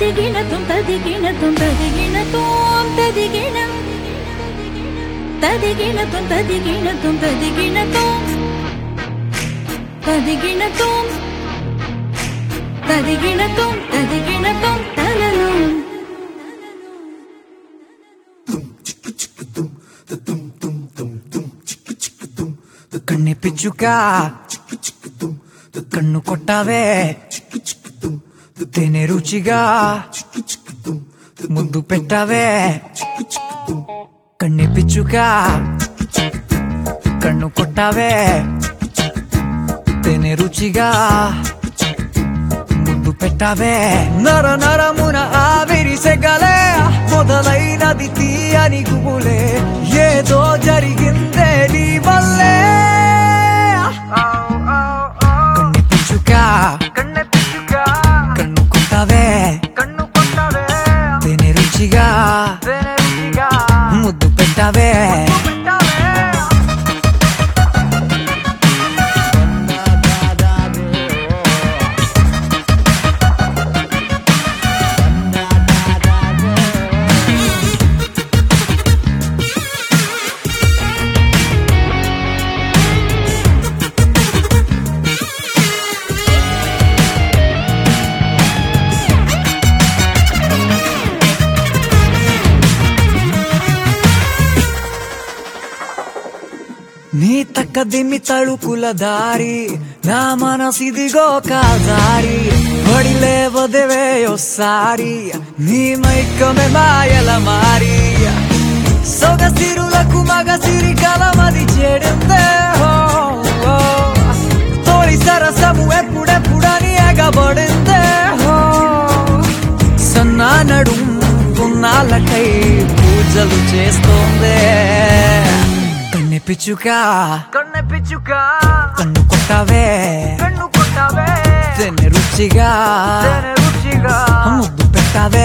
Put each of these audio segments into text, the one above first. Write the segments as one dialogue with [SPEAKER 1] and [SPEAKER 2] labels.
[SPEAKER 1] తదిగినతుం తదిగినతుం తదిగినతుం తదిగినం తదిగినతుం తదిగినతుం తదిగినతుం తదిగినతుం తదిగినతుం తదిగినతుం తలలం
[SPEAKER 2] కన్ని పిచ్చుక కన్ను కొట్టావే తేనె రుచిగా ముద్దు పెట్టావే కన్ని పిచ్చుక కన్ను కొట్టావే తేనె రుచిగా ముద్దు పెట్టావే నర నరమున ఆవిరి సెగలే మొదలైనది తీయని గుబులే ఏదో జరిగిందే నీ వల్లే కన్ని పిచ్చుక కన్ను కొట్టావే తేనె రుచిగా ముద్దు పెట్టావే నీ తక్కదిమ్మి తళుకుల దారి నా మనసిదిగో కాదారి పడిలేవదేవే ఒసారి నీ మైకమే మాయల మారి సొగసిరులకు మగసిరి కలమది చెడిందే తోడి సరసము ఎప్పుడెప్పుడని ఎగబడిందే సన్నా నడుం పున్నాళ్ళకై పూజలు చేస్తోందే పిచ్చుక కన్ను కొట్టావే తేనె రుచిగా ముద్దు పెట్టావే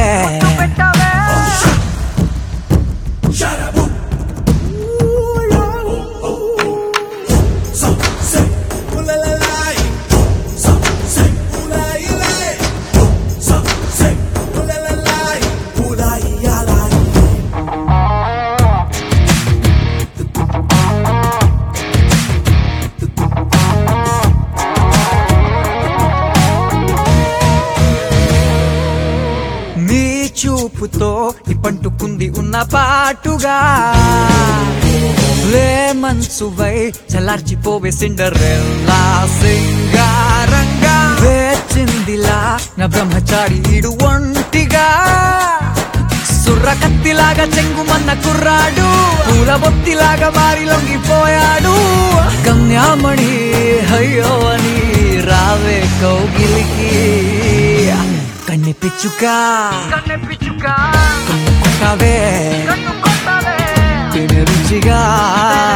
[SPEAKER 2] చూపుతో పంటుకుంది ఉన్న పాటుగా లే మనసువై చలార్చిపోవే సిండరెల్లా సింగారంగా వేచిందిలా నా బ్రహ్మచారి ఈడు ఒంటిగా సుర్ర కత్తిలాగా చెంగుమన్న కుర్రాడు పూల బొత్తిలాగా మారి లొంగిపోయాడు కన్యామణి అయ్యో అని రావే కౌగిలికి కన్ని పిచ్చుక కన్ను కొట్టావే తేనె రుచిగా